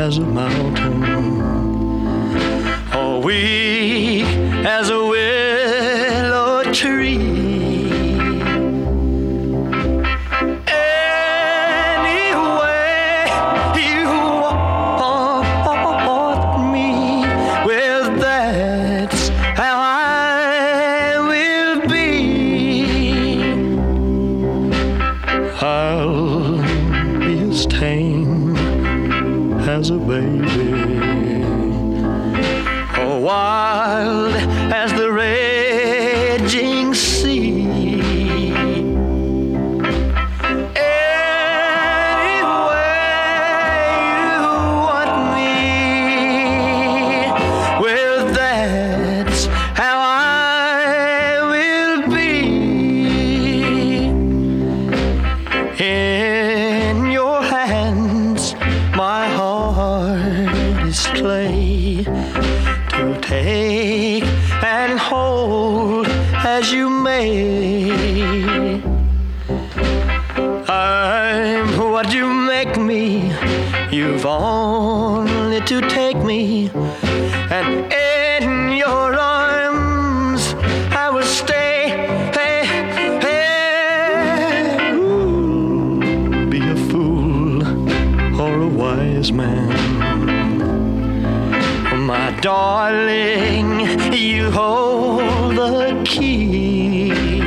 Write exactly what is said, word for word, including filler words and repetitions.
as a mountain, or weak as a willow tree. I'll be as tame as a baby, or wild as the raging sea. Any way you want me, well, that's how I will be. In your hands, my heart is clay, to take and hold as you may. I'm what you make me, you've only to take me, and in your arms I will stay. Wise man, my darling, you hold the key.